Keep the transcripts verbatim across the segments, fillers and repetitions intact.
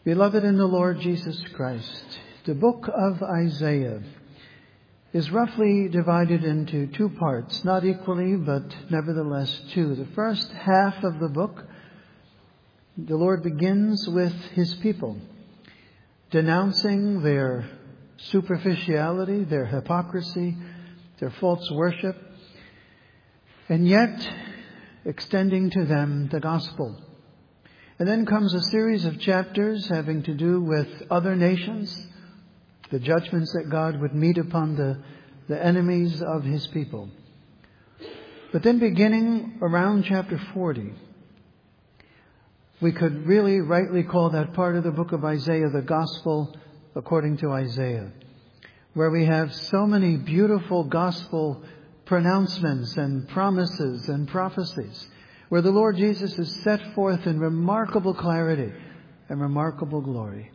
Beloved in the Lord Jesus Christ, the book of Isaiah is roughly divided into two parts, not equally, but nevertheless two. The first half of the book, the Lord begins with His people, denouncing their superficiality, their hypocrisy, their false worship, and yet extending to them the gospel. And then comes a series of chapters having to do with other nations, the judgments that God would meet upon the, the enemies of His people. But then beginning around chapter forty, we could really rightly call that part of the book of Isaiah the gospel according to Isaiah, where we have so many beautiful gospel pronouncements and promises and prophecies, where the Lord Jesus is set forth in remarkable clarity and remarkable glory.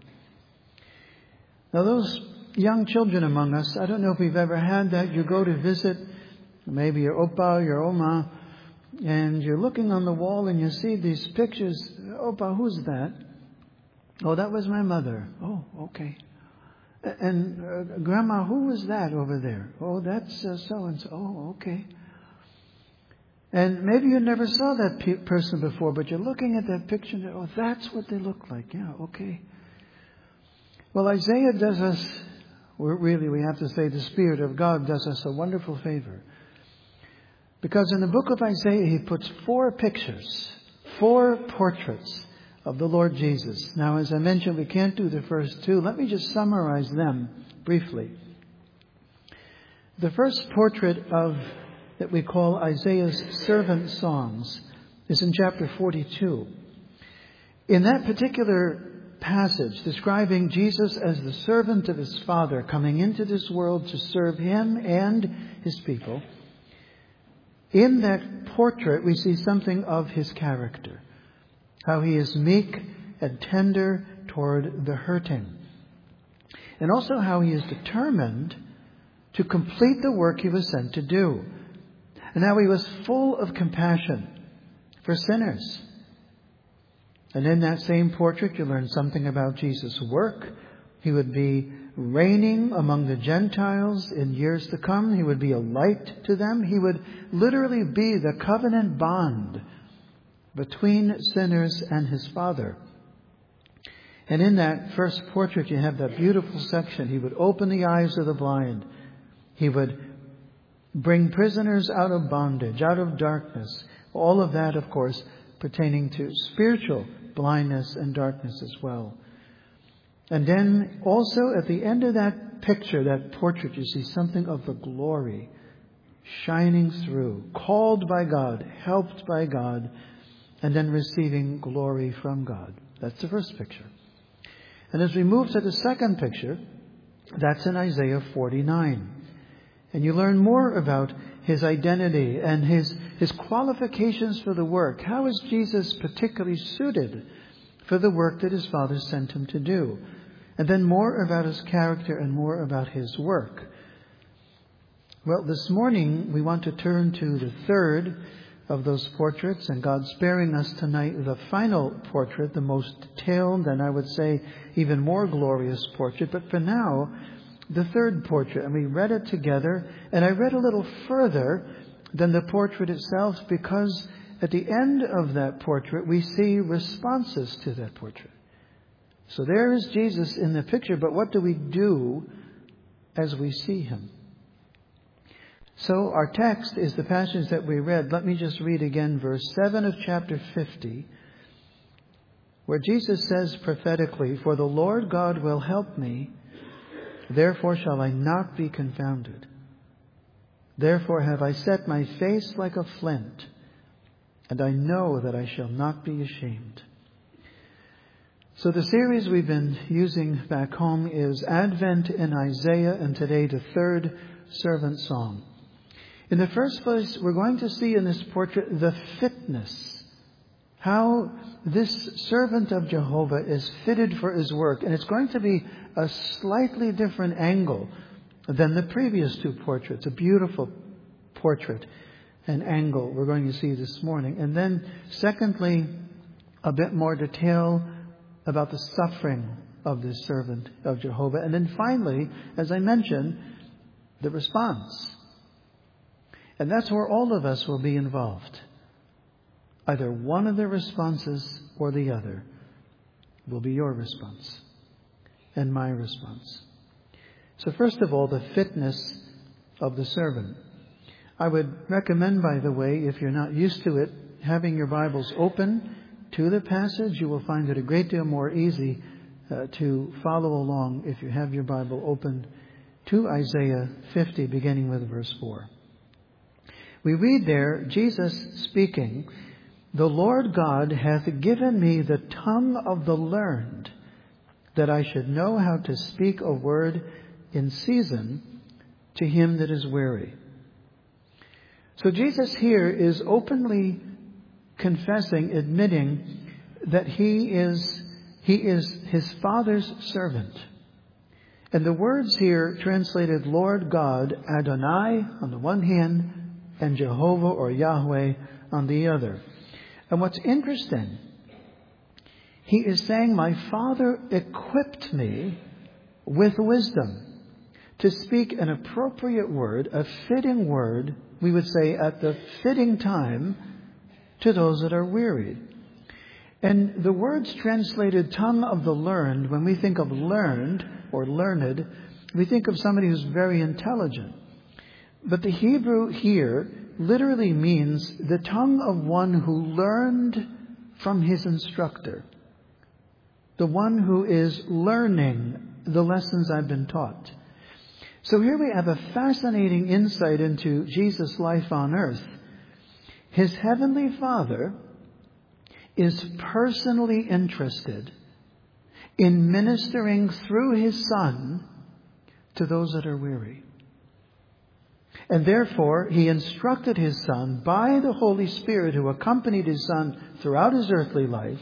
Now, those young children among us, I don't know if we've ever had that. You go to visit maybe your opa, your oma, and you're looking on the wall and you see these pictures. Opa, who's that? Oh, that was my mother. Oh, okay. And uh, Grandma, who was that over there? Oh, that's uh, so-and-so. Oh, okay. And maybe you never saw that pe- person before, but you're looking at that picture and, oh, that's what they look like. Yeah, okay. Well, Isaiah does us, or really we have to say the Spirit of God does us a wonderful favor. Because in the book of Isaiah, he puts four pictures, four portraits of the Lord Jesus. Now, as I mentioned, we can't do the first two. Let me just summarize them briefly. The first portrait of that we call Isaiah's servant songs is in chapter forty-two. In that particular passage describing Jesus as the servant of His Father coming into this world to serve Him and His people, in that portrait we see something of His character, how He is meek and tender toward the hurting, and also how He is determined to complete the work He was sent to do. And how He was full of compassion for sinners. And in that same portrait, you learn something about Jesus' work. He would be reigning among the Gentiles in years to come. He would be a light to them. He would literally be the covenant bond between sinners and His Father. And in that first portrait, you have that beautiful section. He would open the eyes of the blind. He would bring prisoners out of bondage, out of darkness. All of that, of course, pertaining to spiritual blindness and darkness as well. And then also at the end of that picture, that portrait, you see something of the glory shining through, called by God, helped by God, and then receiving glory from God. That's the first picture. And as we move to the second picture, that's in Isaiah forty-nine. And you learn more about His identity and His, His qualifications for the work. How is Jesus particularly suited for the work that His Father sent Him to do? And then more about His character and more about His work. Well, this morning we want to turn to the third of those portraits, and God sparing us tonight the final portrait, the most detailed and I would say even more glorious portrait. But for now, the third portrait, and we read it together, and I read a little further than the portrait itself because at the end of that portrait we see responses to that portrait. So there is Jesus in the picture, but what do we do as we see Him? So our text is the passage that we read. Let me just read again verse seven of chapter fifty, where Jesus says prophetically, "For the Lord God will help me, therefore shall I not be confounded. Therefore have I set my face like a flint, and I know that I shall not be ashamed." So the series we've been using back home is Advent in Isaiah, and today the third servant song. In the first place, we're going to see in this portrait the fitness, how this servant of Jehovah is fitted for his work. And it's going to be a slightly different angle than the previous two portraits. A beautiful portrait and angle we're going to see this morning. And then secondly, a bit more detail about the suffering of this servant of Jehovah. And then finally, as I mentioned, the response. And that's where all of us will be involved. Either one of the responses or the other will be your response and my response. So first of all, the fitness of the servant. I would recommend, by the way, if you're not used to it, having your Bibles open to the passage. You will find it a great deal more easy uh, to follow along if you have your Bible open to Isaiah fifty, beginning with verse four. We read there, Jesus speaking, "The Lord God hath given me the tongue of the learned, that I should know how to speak a word in season to him that is weary." So Jesus here is openly confessing, admitting that he is, he is his Father's servant. And the words here translated Lord God, Adonai on the one hand, and Jehovah or Yahweh on the other. And what's interesting, he is saying, my Father equipped me with wisdom to speak an appropriate word, a fitting word, we would say at the fitting time, to those that are wearied. And the words translated tongue of the learned, when we think of learned or learned, we think of somebody who's very intelligent. But the Hebrew here literally means the tongue of one who learned from his instructor. The one who is learning the lessons I've been taught. So here we have a fascinating insight into Jesus' life on earth. His heavenly Father is personally interested in ministering through his Son to those that are weary. And therefore, he instructed his Son by the Holy Spirit who accompanied his Son throughout his earthly life,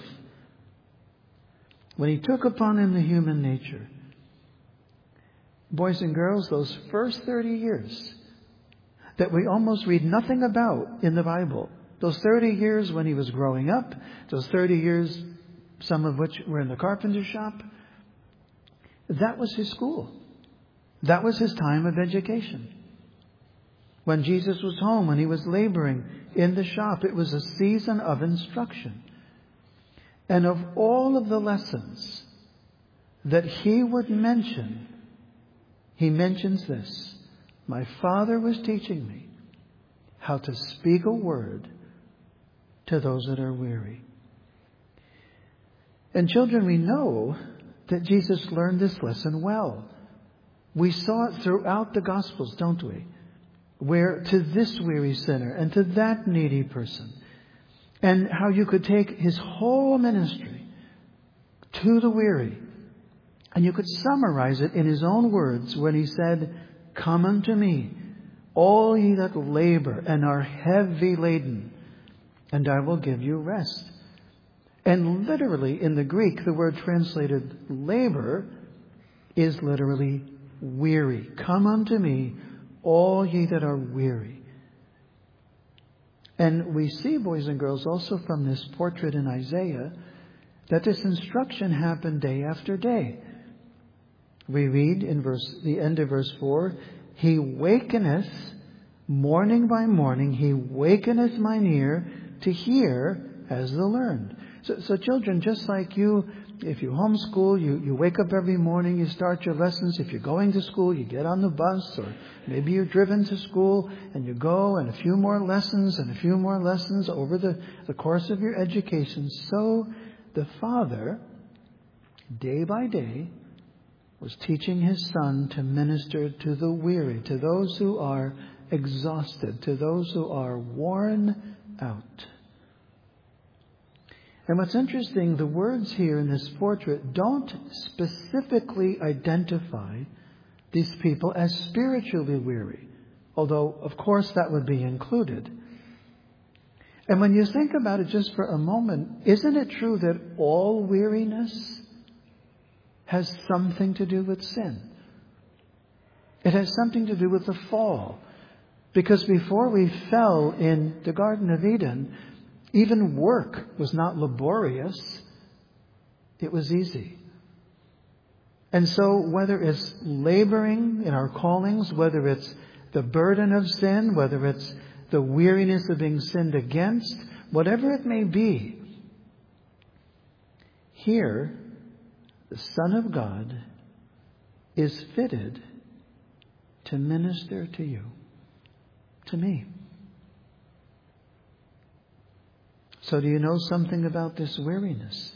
when he took upon him the human nature. Boys and girls, those first thirty years that we almost read nothing about in the Bible, those thirty years when he was growing up, those thirty years, some of which were in the carpenter shop, that was his school. That was his time of education. When Jesus was home, when he was laboring in the shop, it was a season of instruction. And of all of the lessons that he would mention, he mentions this. My Father was teaching me how to speak a word to those that are weary. And children, we know that Jesus learned this lesson well. We saw it throughout the Gospels, don't we? Where to this weary sinner and to that needy person, and how you could take his whole ministry to the weary, and you could summarize it in his own words when he said, "Come unto me, all ye that labor and are heavy laden, and I will give you rest." And literally in the Greek, the word translated labor is literally weary. Come unto me, all ye that are weary. And we see, boys and girls, also from this portrait in Isaiah, that this instruction happened day after day. We read in verse, the end of verse four, He wakeneth, morning by morning, He wakeneth mine ear to hear as the learned. So, so children, just like you, if you homeschool, you, you wake up every morning, you start your lessons. If you're going to school, you get on the bus, or maybe you're driven to school and you go, and a few more lessons and a few more lessons over the, the course of your education. So the Father, day by day, was teaching His Son to minister to the weary, to those who are exhausted, to those who are worn out. And what's interesting, the words here in this portrait don't specifically identify these people as spiritually weary, although, of course, that would be included. And when you think about it just for a moment, isn't it true that all weariness has something to do with sin? It has something to do with the fall. Because before we fell in the Garden of Eden, even work was not laborious. It was easy. And so whether it's laboring in our callings, whether it's the burden of sin, whether it's the weariness of being sinned against, whatever it may be, here the Son of God is fitted to minister to you, to me. So do you know something about this weariness?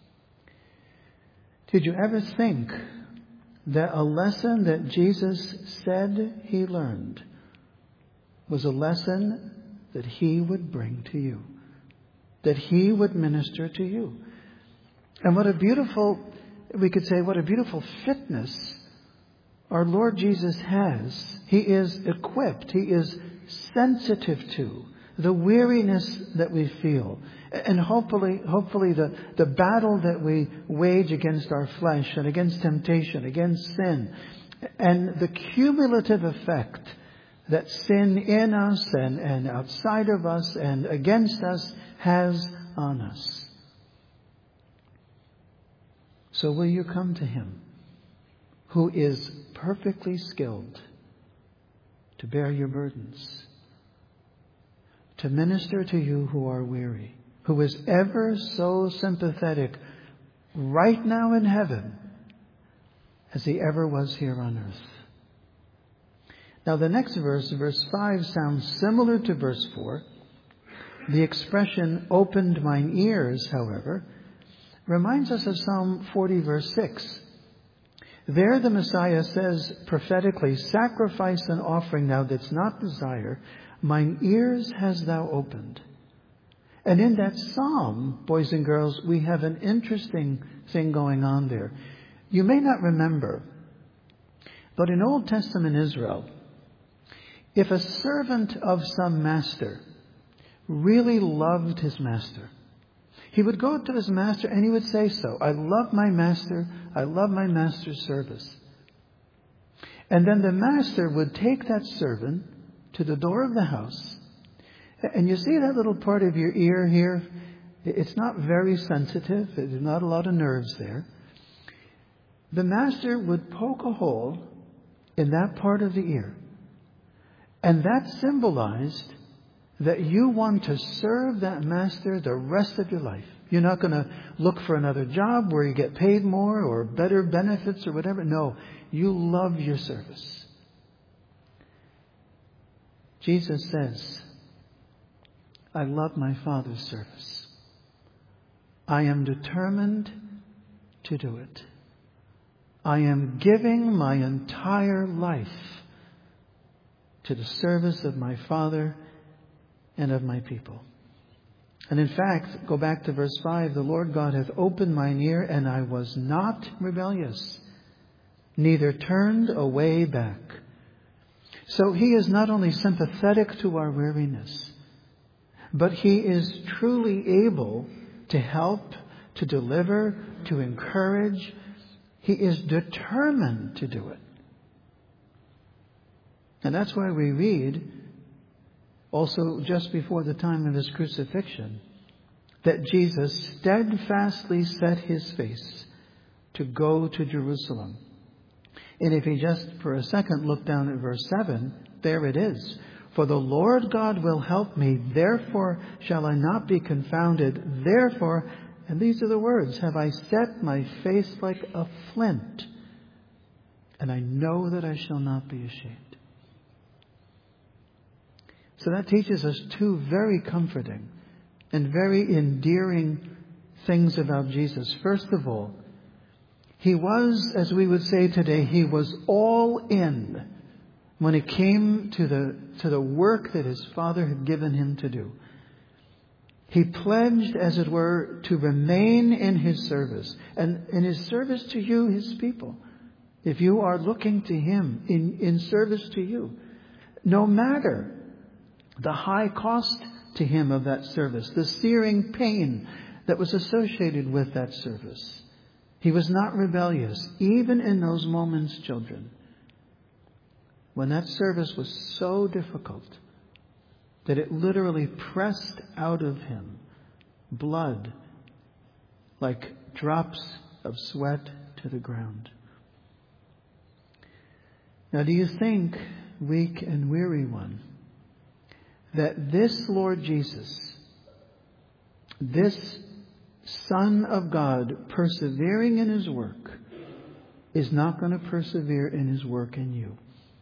Did you ever think that a lesson that Jesus said he learned was a lesson that he would bring to you, that he would minister to you? And what a beautiful, we could say, what a beautiful fitness our Lord Jesus has. He is equipped, he is sensitive to the weariness that we feel. And hopefully, hopefully the, the battle that we wage against our flesh and against temptation, against sin, and the cumulative effect that sin in us and, and outside of us and against us has on us. So will you come to him, who is perfectly skilled to bear your burdens, to minister to you who are weary, who is ever so sympathetic right now in heaven as he ever was here on earth. Now the next verse, verse five, sounds similar to verse four. The expression, opened mine ears, however, reminds us of Psalm forty, verse six. There the Messiah says prophetically, sacrifice and offering thou didst not desire, mine ears hast thou opened. And in that psalm, boys and girls, we have an interesting thing going on there. You may not remember, but in Old Testament Israel, if a servant of some master really loved his master, he would go to his master and he would say so. I love my master. I love my master's service. And then the master would take that servant to the door of the house. And you see that little part of your ear here? It's not very sensitive. There's not a lot of nerves there. The master would poke a hole in that part of the ear. And that symbolized that you want to serve that master the rest of your life. You're not going to look for another job where you get paid more or better benefits or whatever. No, you love your service. Jesus says, I love my Father's service. I am determined to do it. I am giving my entire life to the service of my Father and of my people. And in fact, go back to verse five, the Lord God hath opened mine ear, and I was not rebellious, neither turned away back. So he is not only sympathetic to our weariness, but he is truly able to help, to deliver, to encourage. He is determined to do it. And that's why we read, also just before the time of his crucifixion, that Jesus steadfastly set his face to go to Jerusalem. And if you just for a second look down at verse seven, there it is. For the Lord God will help me, therefore shall I not be confounded. Therefore, and these are the words, have I set my face like a flint, and I know that I shall not be ashamed. So that teaches us two very comforting and very endearing things about Jesus. First of all, he was, as we would say today, he was all in when it came to the, to the work that his Father had given him to do. He pledged, as it were, to remain in his service, and in his service to you, his people. If you are looking to him in, in service to you, no matter the high cost to him of that service, the searing pain that was associated with that service. He was not rebellious, even in those moments, children, when that service was so difficult that it literally pressed out of him blood like drops of sweat to the ground. Now, do you think, weak and weary one, that this Lord Jesus, this Son of God, persevering in His work, is not going to persevere in His work in you?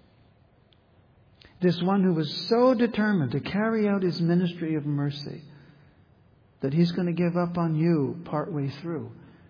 This one who was so determined to carry out His ministry of mercy that He's going to give up on you partway through.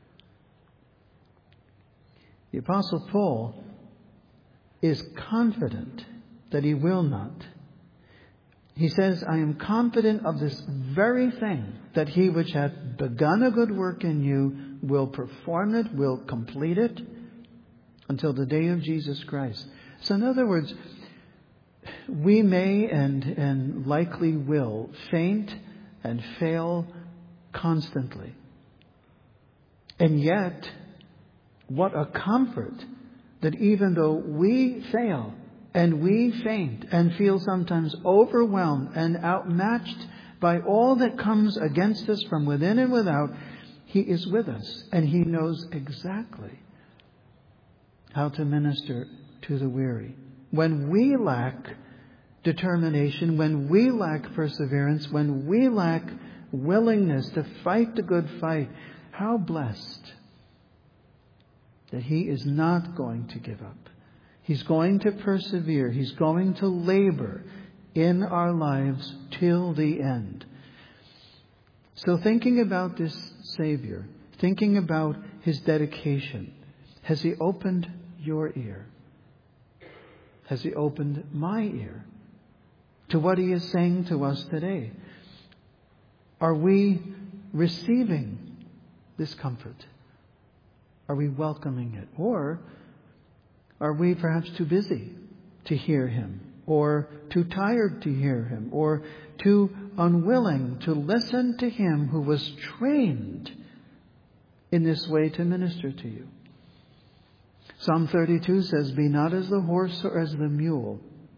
The Apostle Paul is confident that he will not. He says, I am confident of this very thing, that He which hath begun a good work in you will perform it, will complete it, until the day of Jesus Christ. So in other words, we may and, and likely will faint and fail constantly. And yet, what a comfort that even though we fail and we faint and feel sometimes overwhelmed and outmatched by all that comes against us from within and without, He is with us and He knows exactly how to minister to the weary. When we lack determination, when we lack perseverance, when we lack willingness to fight the good fight, how blessed that He is not going to give up. He's going to persevere. He's going to labor in our lives till the end. So thinking about this Savior, thinking about His dedication, has He opened your ear? Has He opened my ear to what He is saying to us today? Are we receiving this comfort? Are we welcoming it? Or are we perhaps too busy to hear Him, or too tired to hear Him, or too unwilling to listen to Him who was trained in this way to minister to you? Psalm thirty-two says, be not as the horse or as the mule,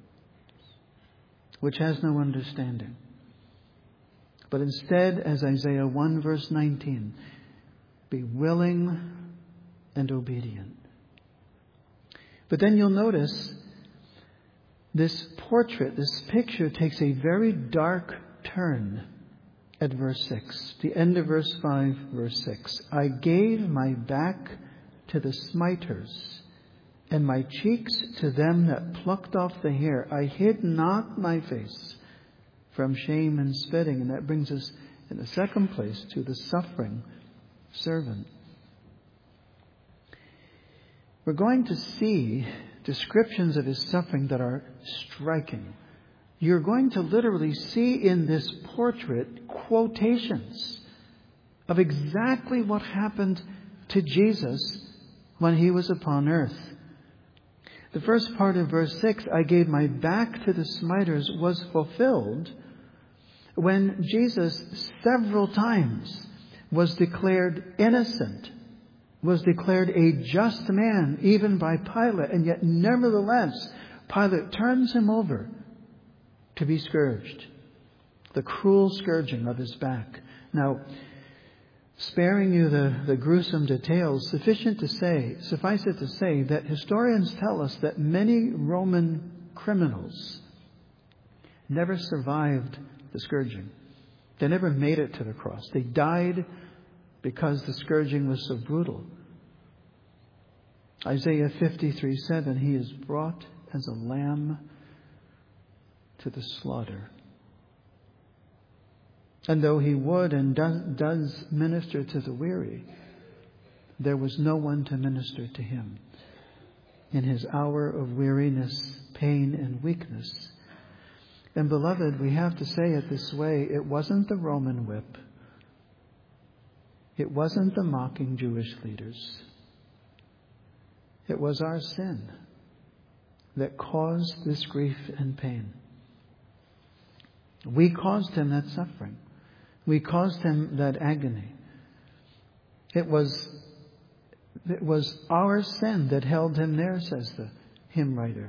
which has no understanding, but instead, as Isaiah one verse nineteen, be willing and obedient. But then you'll notice this portrait, this picture takes a very dark turn at verse six. The end of verse five, verse six. I gave my back to the smiters, and my cheeks to them that plucked off the hair. I hid not my face from shame and spitting. And that brings us in the second place to the suffering servant. We're going to see descriptions of His suffering that are striking. You're going to literally see in this portrait quotations of exactly what happened to Jesus when He was upon earth. The first part of verse six, I gave my back to the smiters, was fulfilled when Jesus several times was declared innocent, was declared a just man, even by Pilate, and yet nevertheless, Pilate turns Him over to be scourged. The cruel scourging of His back. Now, sparing you the, the gruesome details, sufficient to say, suffice it to say that historians tell us that many Roman criminals never survived the scourging. They never made it to the cross. They died because the scourging was so brutal. Isaiah fifty-three seven, He is brought as a lamb to the slaughter. And though He would and does, does minister to the weary, there was no one to minister to Him in His hour of weariness, pain, and weakness. And beloved, we have to say it this way, it wasn't the Roman whip. It wasn't the mocking Jewish leaders. It was our sin that caused this grief and pain. We caused Him that suffering. We caused Him that agony. It was, it was our sin that held Him there, says the hymn writer.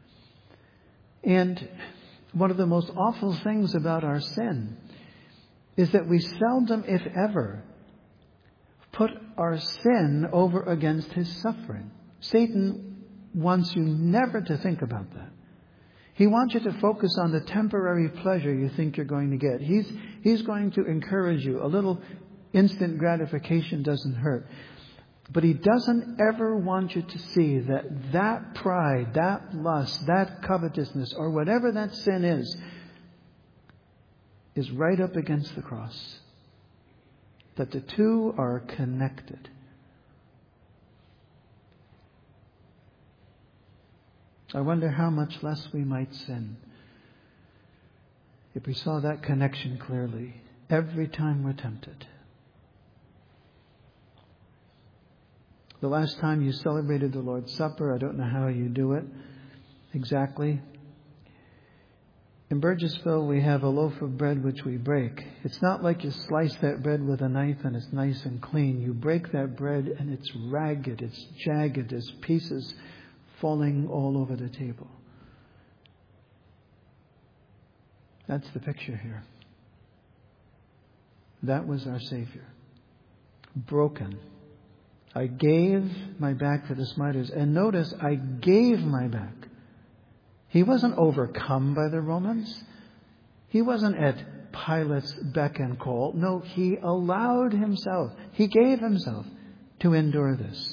And one of the most awful things about our sin is that we seldom, if ever, put our sin over against his suffering. Satan wants you never to think about that. He wants you to focus on the temporary pleasure you think you're going to get. He's, he's going to encourage you. A little instant gratification doesn't hurt. But he doesn't ever want you to see that that pride, that lust, that covetousness, or whatever that sin is, is right up against the cross. That the two are connected. I wonder how much less we might sin if we saw that connection clearly every time we're tempted. The last time you celebrated the Lord's Supper, I don't know how you do it exactly. In Burgessville, we have a loaf of bread which we break. It's not like you slice that bread with a knife and it's nice and clean. You break that bread and it's ragged, it's jagged, there's pieces falling all over the table. That's the picture here. That was our Savior. Broken. I gave my back for the smiters. And notice, I gave my back. He wasn't overcome by the Romans. He wasn't at Pilate's beck and call. No, he allowed himself. He gave himself to endure this.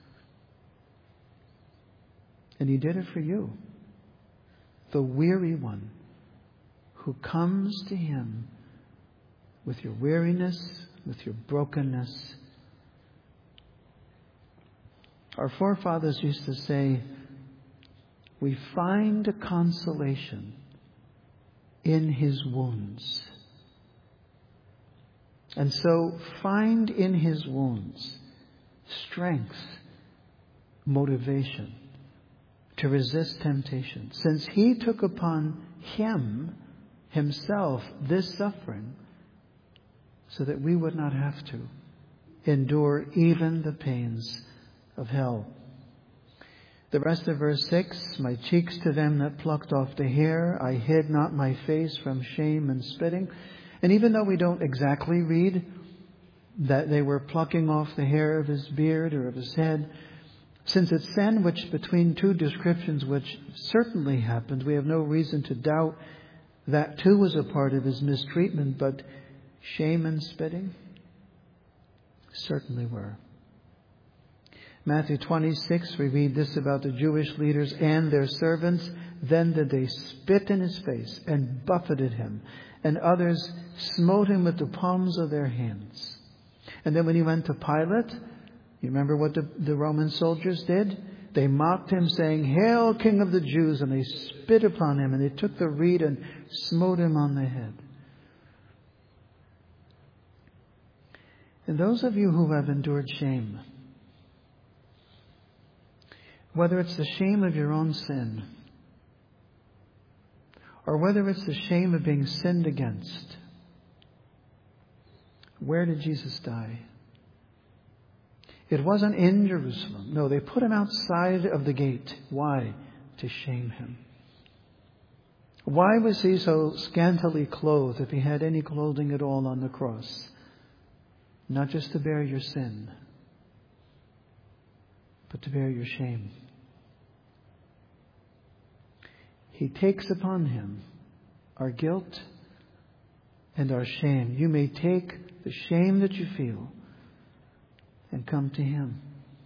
And he did it for you. The weary one who comes to him with your weariness, with your brokenness. Our forefathers used to say, we find a consolation in his wounds. And so find in his wounds strength, motivation to resist temptation. Since he took upon him, himself, this suffering, so that we would not have to endure even the pains of hell. The rest of verse six, my cheeks to them that plucked off the hair, I hid not my face from shame and spitting. And even though we don't exactly read that they were plucking off the hair of his beard or of his head, since it's sandwiched between two descriptions which certainly happened, we have no reason to doubt that too was a part of his mistreatment, but shame and spitting certainly were. Matthew twenty-six, we read this about the Jewish leaders and their servants. Then did they spit in his face and buffeted him, and others smote him with the palms of their hands. And then when he went to Pilate, you remember what the, the Roman soldiers did? They mocked him, saying, Hail, King of the Jews! And they spit upon him, and they took the reed and smote him on the head. And those of you who have endured shame, whether it's the shame of your own sin, or whether it's the shame of being sinned against, where did Jesus die? It wasn't in Jerusalem. No, they put him outside of the gate. Why? To shame him. Why was he so scantily clothed, if he had any clothing at all, on the cross? Not just to bear your sin, but to bear your shame. He takes upon him our guilt and our shame. You may take the shame that you feel and come to him.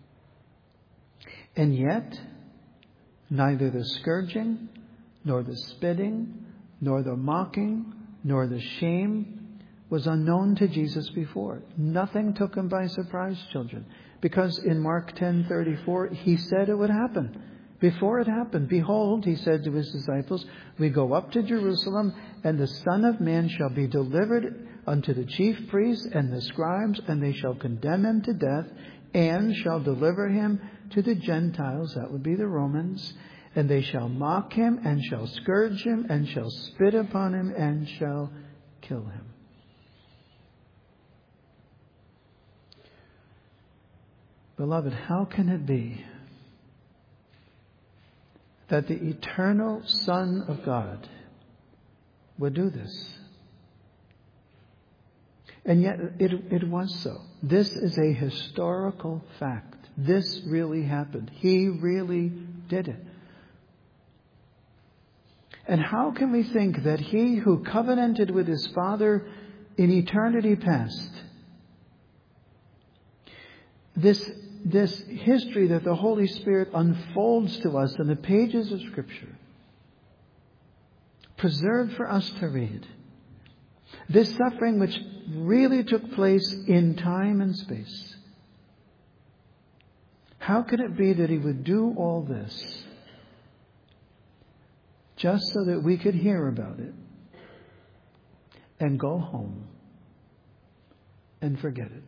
And yet, neither the scourging, nor the spitting, nor the mocking, nor the shame was unknown to Jesus before. Nothing took him by surprise, children. Because in Mark ten thirty-four, he said it would happen. Before it happened, behold, he said to his disciples, we go up to Jerusalem, and the Son of Man shall be delivered unto the chief priests and the scribes, and they shall condemn him to death, and shall deliver him to the Gentiles, that would be the Romans, and they shall mock him, and shall scourge him, and shall spit upon him, and shall kill him. Beloved, how can it be that the eternal Son of God would do this? And yet it, it was so. This is a historical fact. This really happened. He really did it. And how can we think that He who covenanted with His Father in eternity past, this, this history that the Holy Spirit unfolds to us in the pages of Scripture, preserved for us to read, this suffering which really took place in time and space, how could it be that He would do all this just so that we could hear about it and go home and forget it?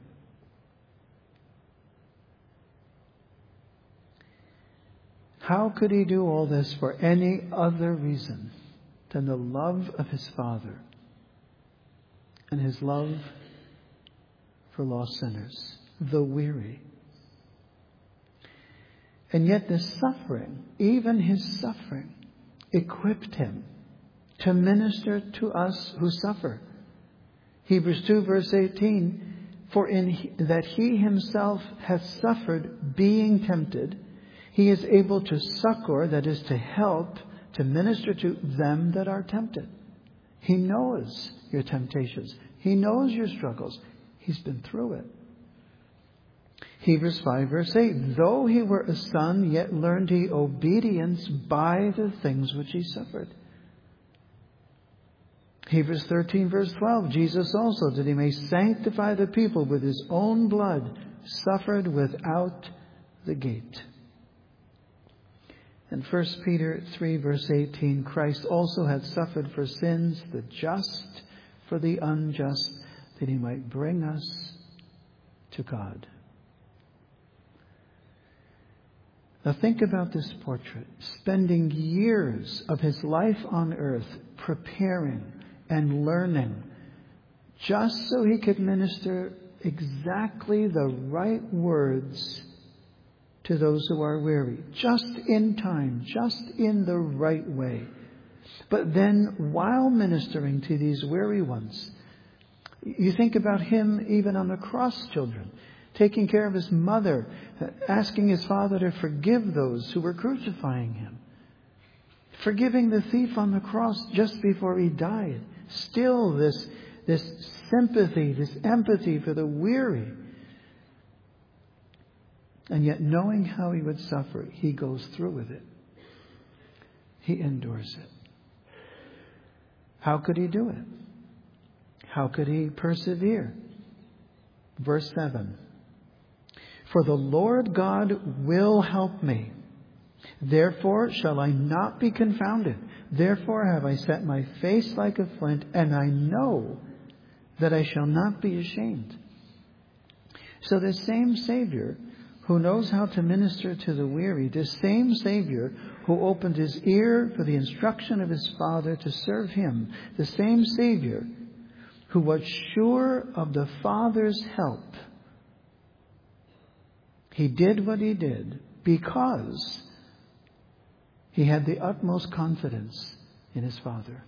How could He do all this for any other reason than the love of His Father and His love for lost sinners, the weary? And yet this suffering, even His suffering, equipped Him to minister to us who suffer. Hebrews two verse eighteen, for in that He Himself hath suffered being tempted, He is able to succor, that is to help, to minister to them that are tempted. He knows your temptations. He knows your struggles. He's been through it. Hebrews five verse eight, though He were a son, yet learned He obedience by the things which He suffered. Hebrews thirteen verse twelve, Jesus also, that He may sanctify the people with His own blood, suffered without the gate. And First Peter three verse eighteen, Christ also had suffered for sins, the just for the unjust, that He might bring us to God. Now think about this portrait, spending years of His life on earth preparing and learning just so He could minister exactly the right words to those who are weary, just in time, just in the right way. But then while ministering to these weary ones, you think about Him even on the cross, children, taking care of His mother, asking His Father to forgive those who were crucifying Him, forgiving the thief on the cross just before he died. Still this, this sympathy, this empathy for the weary. And yet knowing how He would suffer, He goes through with it. He endures it. How could He do it? How could He persevere? Verse seven. For the Lord God will help me. Therefore shall I not be confounded. Therefore have I set my face like a flint, and I know that I shall not be ashamed. So the same Savior who knows how to minister to the weary, the same Savior who opened His ear for the instruction of His Father to serve Him, the same Savior who was sure of the Father's help, He did what He did because He had the utmost confidence in His Father.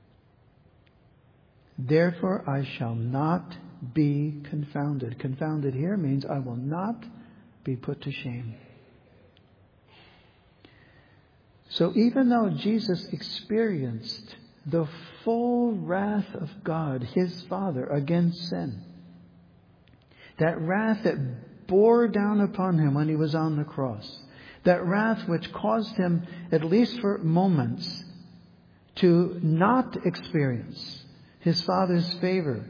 Therefore I shall not be confounded. Confounded here means I will not be put to shame. So even though Jesus experienced the full wrath of God, His Father, against sin, that wrath that bore down upon Him when He was on the cross, that wrath which caused Him, at least for moments, to not experience His Father's favor,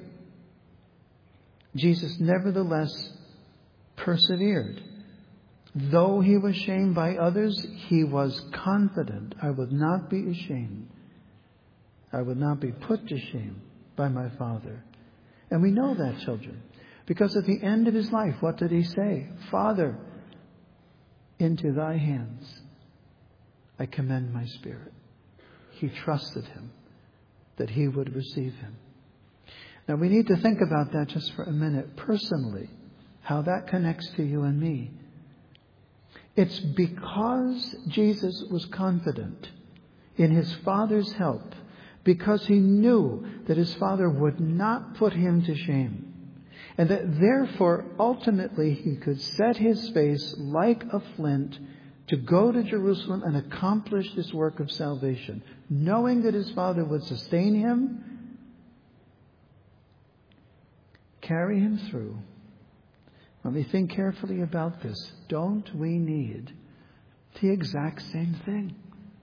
Jesus nevertheless persevered. Though He was shamed by others, He was confident, I would not be ashamed. I would not be put to shame by my Father. And we know that, children, because at the end of His life, what did He say? Father, into Thy hands I commend my spirit. He trusted Him that He would receive him. Now we need to think about that just for a minute personally, how that connects to you and me. It's because Jesus was confident in His Father's help, because He knew that His Father would not put Him to shame. And that therefore, ultimately, he could set his face like a flint to go to Jerusalem and accomplish this work of salvation, knowing that his Father would sustain him, carry him through. When we think carefully about this, don't we need the exact same thing?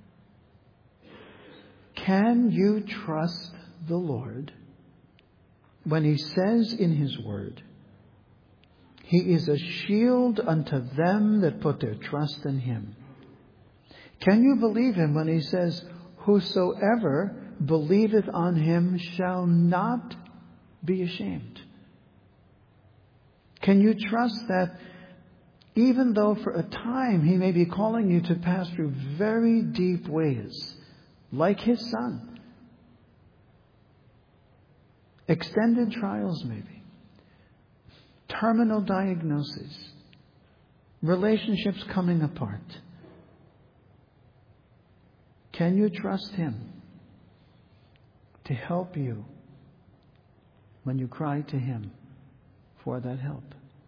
Can you trust the Lord when he says in his word, he is a shield unto them that put their trust in him? Can you believe him when he says, whosoever believeth on him shall not be ashamed? Can you trust that even though for a time he may be calling you to pass through very deep ways, like his son, extended trials maybe, terminal diagnoses, relationships coming apart, can you trust him to help you when you cry to him for that help?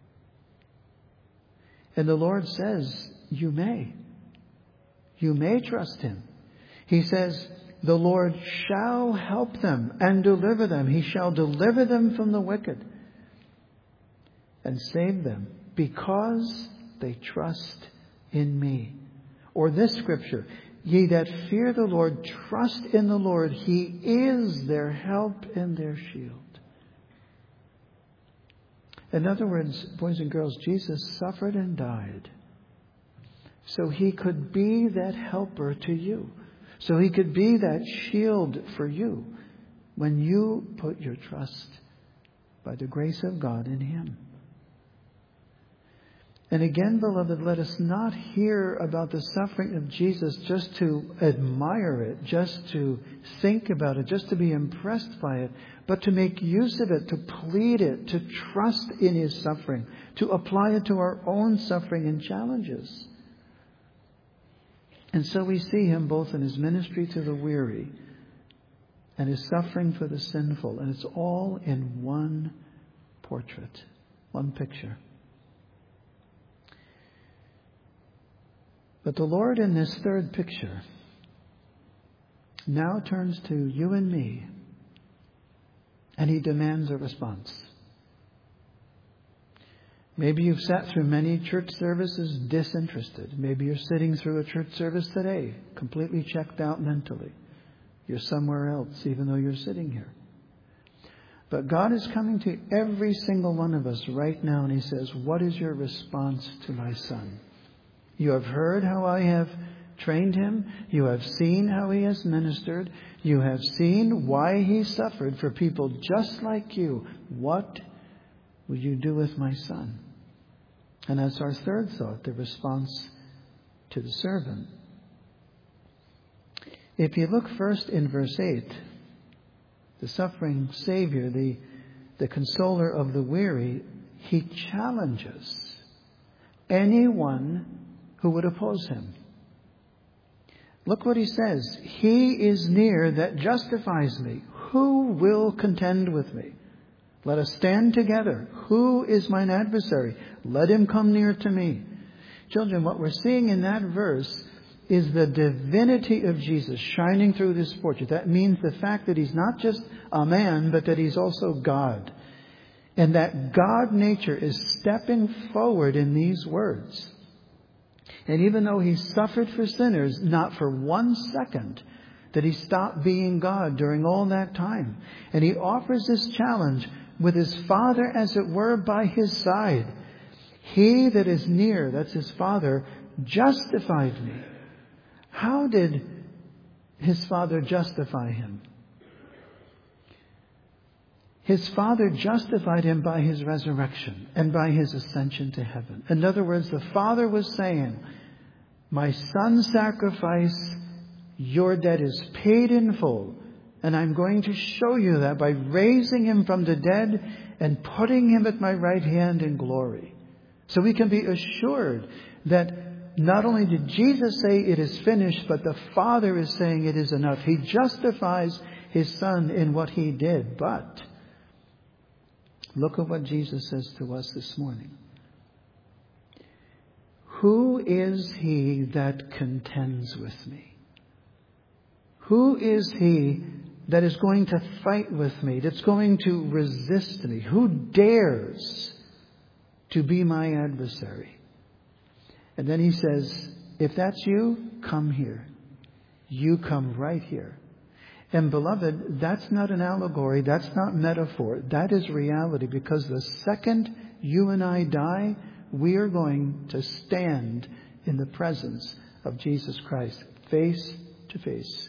And the Lord says, you may. You may trust him. He says, the Lord shall help them and deliver them. He shall deliver them from the wicked and save them because they trust in me. Or this scripture, ye that fear the Lord, trust in the Lord. He is their help and their shield. In other words, boys and girls, Jesus suffered and died so he could be that helper to you. So he could be that shield for you when you put your trust by the grace of God in him. And again, beloved, let us not hear about the suffering of Jesus just to admire it, just to think about it, just to be impressed by it, but to make use of it, to plead it, to trust in his suffering, to apply it to our own suffering and challenges. And so we see him both in his ministry to the weary and his suffering for the sinful. And it's all in one portrait, one picture. But the Lord in this third picture now turns to you and me, and he demands a response. Maybe you've sat through many church services disinterested. Maybe you're sitting through a church service today, completely checked out mentally. You're somewhere else, even though you're sitting here. But God is coming to every single one of us right now, and he says, what is your response to my son? You have heard how I have trained him. You have seen how he has ministered. You have seen why he suffered for people just like you. What will you do with my son? And as our third thought, the response to the servant. If you look first in verse eight, the suffering Savior, the, the consoler of the weary, he challenges anyone who would oppose him. Look what he says. He is near that justifies me. Who will contend with me? Let us stand together. Who is mine adversary? Let him come near to me. Children, what we're seeing in that verse is the divinity of Jesus shining through this portrait. That means the fact that he's not just a man, but that he's also God. And that God nature is stepping forward in these words. And even though he suffered for sinners, not for one second did he stop being God during all that time. And he offers this challenge with his Father, as it were, by his side. He that is near, that's his Father, justified me. How did his Father justify him? His Father justified him by his resurrection and by his ascension to heaven. In other words, the Father was saying, my son's sacrifice, your debt is paid in full. And I'm going to show you that by raising him from the dead and putting him at my right hand in glory. So we can be assured that not only did Jesus say it is finished, but the Father is saying it is enough. He justifies his Son in what he did. But Look at what Jesus says to us this morning. Who is he that contends with me? Who is he that is going to fight with me, that's going to resist me? Who dares to be my adversary? And then he says, if that's you, come here. You come right here. And beloved, that's not an allegory. That's not metaphor. That is reality, because the second you and I die, we are going to stand in the presence of Jesus Christ, face to face.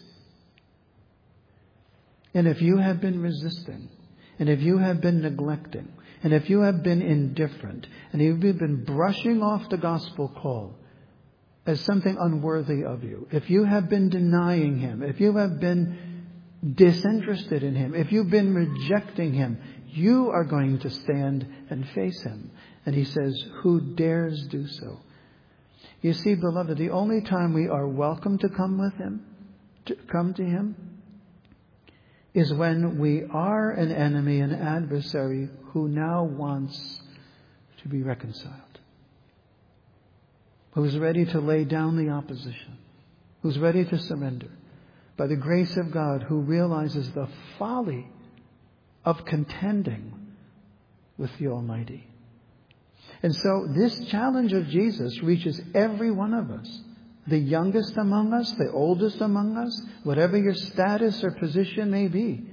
And if you have been resisting, and if you have been neglecting, and if you have been indifferent, and if you've been brushing off the gospel call as something unworthy of you, if you have been denying him, if you have been disinterested in him, if you've been rejecting him, you are going to stand and face him. And he says, who dares do so? You see, beloved, the only time we are welcome to come with him, to come to him, is when we are an enemy, an adversary who now wants to be reconciled, who's ready to lay down the opposition, who's ready to surrender by the grace of God, who realizes the folly of contending with the Almighty. And so this challenge of Jesus reaches every one of us. The youngest among us, the oldest among us, whatever your status or position may be.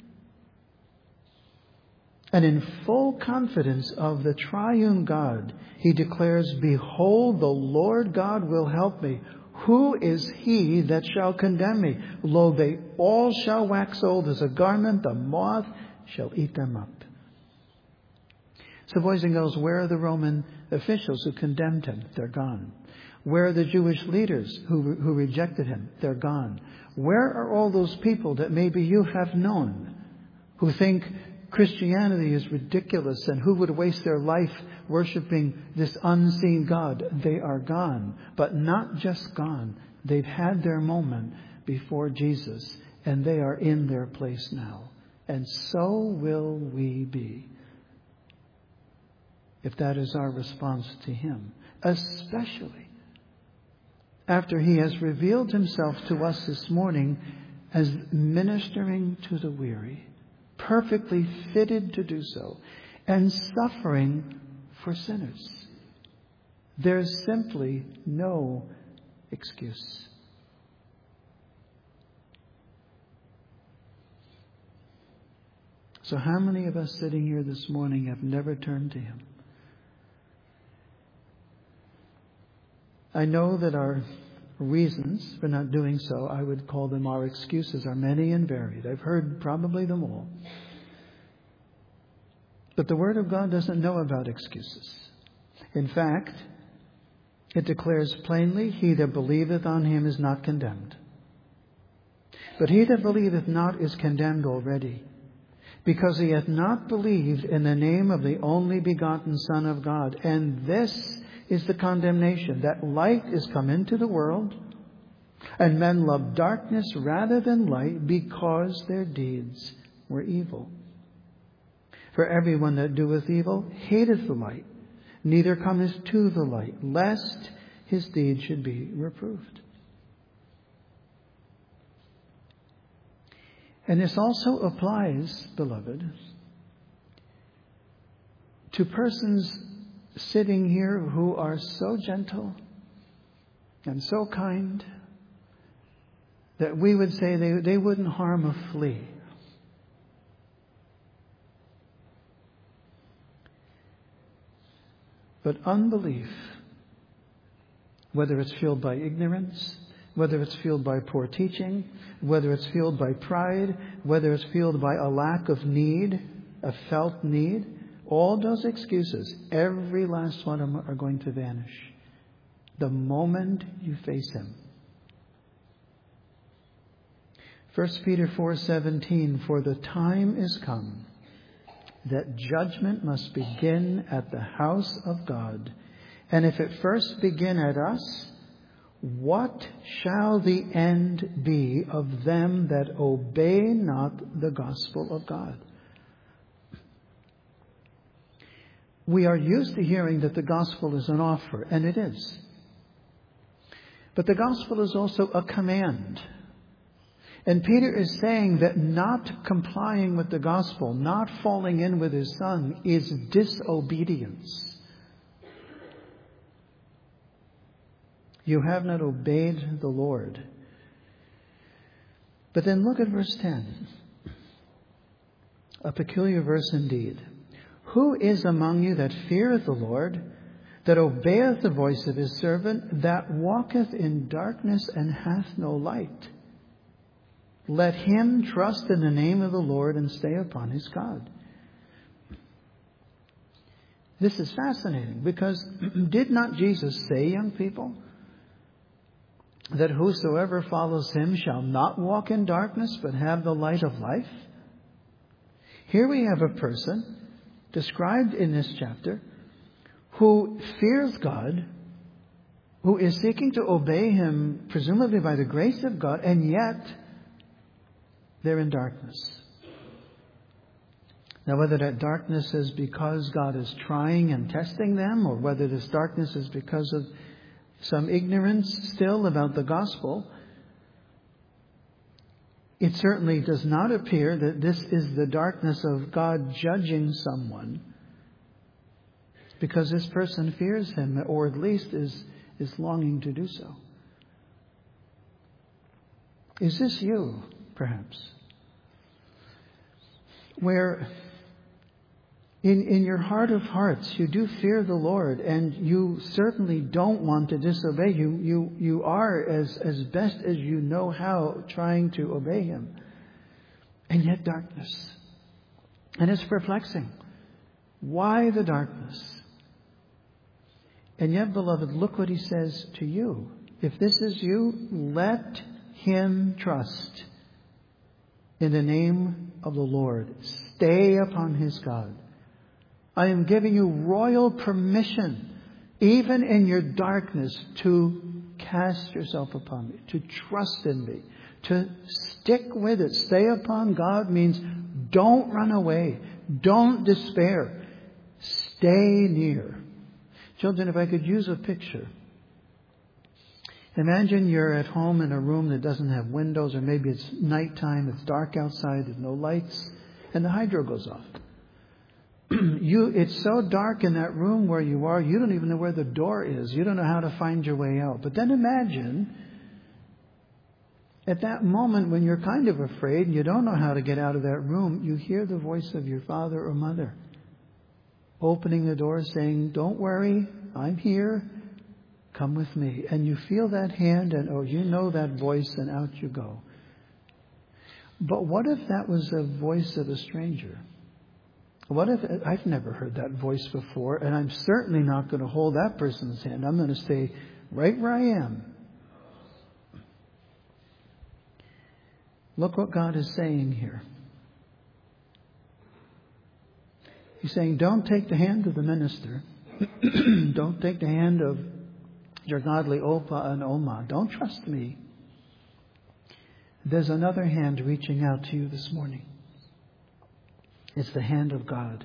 And in full confidence of the triune God, he declares, behold, the Lord God will help me. Who is he that shall condemn me? Lo, they all shall wax old as a garment, the moth shall eat them up. So boys and girls, where are the Roman officials who condemned him? They're gone. Where are the Jewish leaders who, who rejected him? They're gone. Where are all those people that maybe you have known who think Christianity is ridiculous and who would waste their life worshiping this unseen God? They are gone. But not just gone. They've had their moment before Jesus, and they are in their place now. And so will we be, if that is our response to him, especially after he has revealed himself to us this morning as ministering to the weary, perfectly fitted to do so, and suffering for sinners. There's simply no excuse. So how many of us sitting here this morning have never turned to him? I know that our reasons for not doing so, I would call them our excuses, are many and varied. I've heard probably them all. But the Word of God doesn't know about excuses. In fact, it declares plainly, he that believeth on him is not condemned. But he that believeth not is condemned already, because he hath not believed in the name of the only begotten Son of God. And this is the condemnation, that light is come into the world, and men love darkness rather than light, because their deeds were evil. For everyone that doeth evil hateth the light, neither cometh to the light, lest his deeds should be reproved. And this also applies, beloved, to persons sitting here who are so gentle and so kind that we would say they, they wouldn't harm a flea. But unbelief, whether it's fueled by ignorance, whether it's fueled by poor teaching, whether it's fueled by pride, whether it's fueled by a lack of need, a felt need, all those excuses, every last one of them are going to vanish the moment you face him. First Peter four seventeen, for the time is come that judgment must begin at the house of God. And if it first begin at us, what shall the end be of them that obey not the gospel of God? we are used to hearing that the gospel is an offer, and it is. But the gospel is also a command. And Peter is saying that not complying with the gospel, not falling in with his son, is disobedience. You have not obeyed the Lord. But then look at verse ten. A peculiar verse indeed. Who is among you that feareth the Lord, that obeyeth the voice of his servant, that walketh in darkness and hath no light? Let him trust in the name of the Lord and stay upon his God. This is fascinating because did not Jesus say, young people, that whosoever follows him shall not walk in darkness but have the light of life? Here we have a person described in this chapter who fears God, who is seeking to obey him, presumably by the grace of God, and yet they're in darkness. Now, whether that darkness is because God is trying and testing them, or whether this darkness is because of some ignorance still about the gospel, it certainly does not appear that this is the darkness of God judging someone because this person fears him, or at least is, is longing to do so. Is this you, perhaps? Where in, in your heart of hearts you do fear the Lord, and you certainly don't want to disobey. You, you, you are, as, as best as you know how, trying to obey him. And yet darkness. And it's perplexing. Why the darkness? And yet, beloved, look what he says to you. If this is you, let him trust in the name of the Lord. Stay upon his God. I am giving you royal permission, even in your darkness, to cast yourself upon me, to trust in me, to stick with it. Stay upon God means don't run away. Don't despair. Stay near. Children, if I could use a picture. Imagine you're at home in a room that doesn't have windows, or maybe it's nighttime, it's dark outside, there's no lights, and the hydro goes off. you, it's so dark in that room where you are, you don't even know where the door is. You don't know how to find your way out. But then imagine at that moment when you're kind of afraid and you don't know how to get out of that room, you hear the voice of your father or mother opening the door saying, don't worry, I'm here. Come with me. And you feel that hand and, oh, you know that voice, and out you go. But what if that was the voice of a stranger? What if, I've never heard that voice before, and I'm certainly not going to hold that person's hand. I'm going to stay right where I am. Look what God is saying here. He's saying, don't take the hand of the minister. Don't take the hand of your godly Opa and Oma. Don't trust me. There's another hand reaching out to you this morning. It's the hand of God.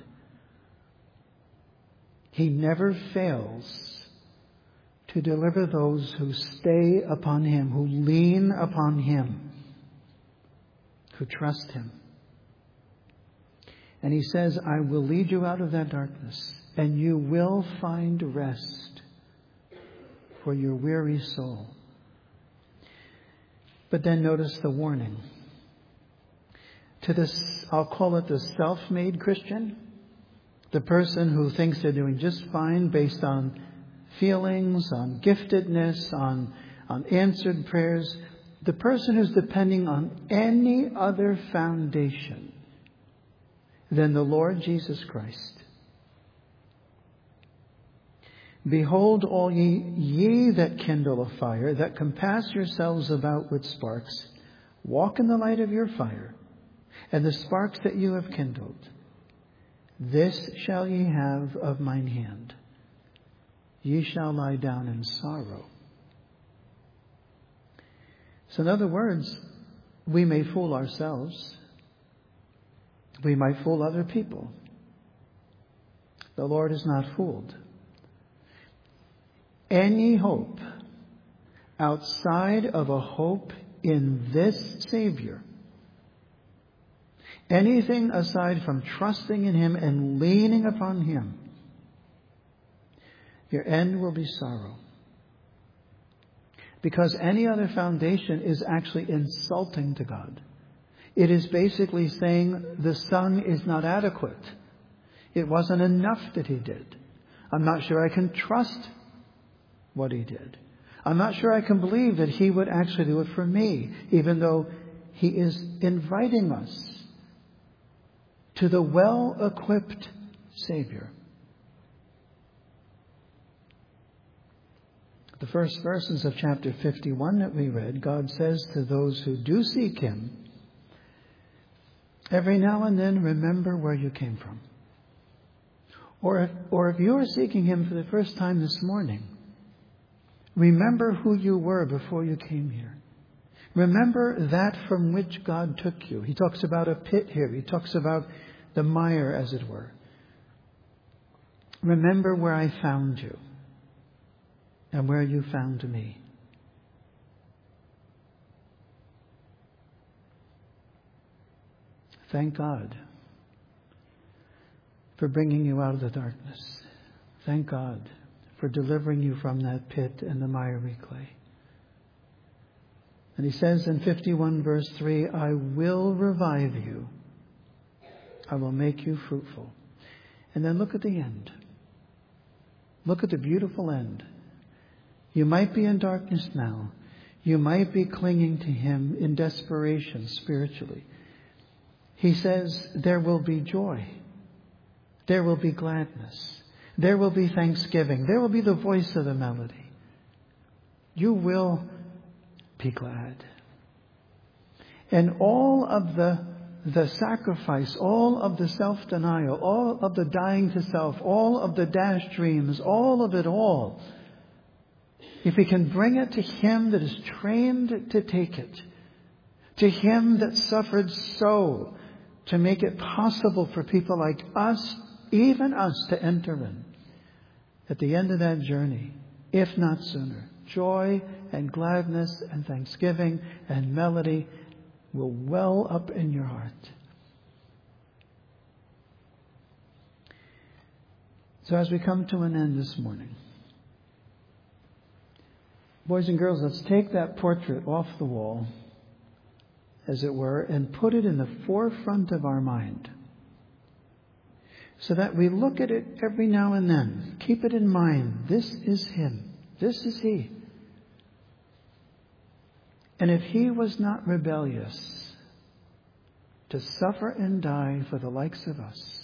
He never fails to deliver those who stay upon him, who lean upon him, who trust him. And he says, I will lead you out of that darkness, and you will find rest for your weary soul. But then notice the warning. To this, I'll call it the self-made Christian, the person who thinks they're doing just fine based on feelings, on giftedness, on, on answered prayers, the person who's depending on any other foundation than the Lord Jesus Christ. Behold, all ye, ye that kindle a fire, that compass yourselves about with sparks, walk in the light of your fire, and the sparks that you have kindled. This shall ye have of mine hand. Ye shall lie down in sorrow. So in other words, we may fool ourselves. We might fool other people. The Lord is not fooled. Any hope outside of a hope in this Savior, anything aside from trusting in Him and leaning upon Him, your end will be sorrow. Because any other foundation is actually insulting to God. It is basically saying the Son is not adequate. It wasn't enough that He did. I'm not sure I can trust what He did. I'm not sure I can believe that He would actually do it for me, even though He is inviting us to the well-equipped Savior. The first verses of chapter fifty-one that we read, God says to those who do seek Him, every now and then remember where you came from. Or if, or if you are seeking Him for the first time this morning, remember who you were before you came here. Remember that from which God took you. He talks about a pit here. He talks about the mire, as it were. Remember where I found you and where you found me. Thank God for bringing you out of the darkness. Thank God for delivering you from that pit and the miry clay. And He says in fifty-one verse three, I will revive you. I will make you fruitful. And then look at the end. Look at the beautiful end. You might be in darkness now. You might be clinging to Him in desperation spiritually. He says there will be joy. There will be gladness. There will be thanksgiving. There will be the voice of the melody. You will be glad. And all of the, the sacrifice, all of the self-denial, all of the dying to self, all of the dashed dreams, all of it all, if we can bring it to Him that is trained to take it, to Him that suffered so to make it possible for people like us, even us, to enter in, at the end of that journey, if not sooner, joy and gladness and thanksgiving and melody will well up in your heart. So as we come to an end this morning, boys and girls, let's take that portrait off the wall, as it were, and put it in the forefront of our mind, so that we look at it every now and then. Keep it in mind. This is Him. This is He. And if He was not rebellious to suffer and die for the likes of us,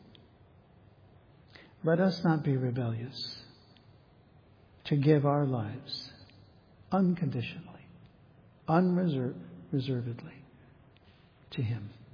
let us not be rebellious to give our lives unconditionally, unreservedly to Him.